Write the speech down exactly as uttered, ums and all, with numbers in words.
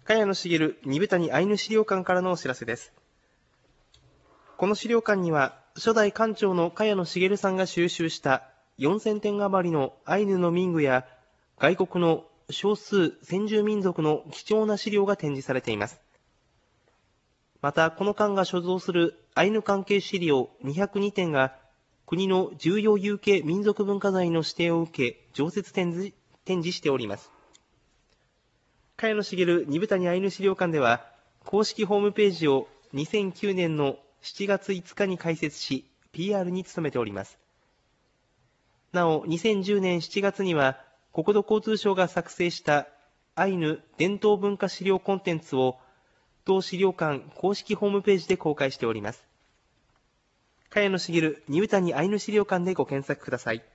茅野茂二部谷アイヌ資料館からのお知らせです。この資料館には、初代館長の茅野茂さんが収集したよんせんてん余りのアイヌの民具や外国の少数先住民族の貴重な資料が展示されています。また、この館が所蔵するアイヌ関係資料にひゃくにてんが国の重要有形民族文化財の指定を受け、常設展示展示しております。茅野茂二部谷アイヌ資料館では、公式ホームページをにせんきゅうねんのしちがついつかに開設し、ピーアール に努めております。なお、にせんじゅうねんしちがつには、国土交通省が作成したアイヌ伝統文化資料コンテンツを、同資料館公式ホームページで公開しております。茅野茂二部谷アイヌ資料館でご検索ください。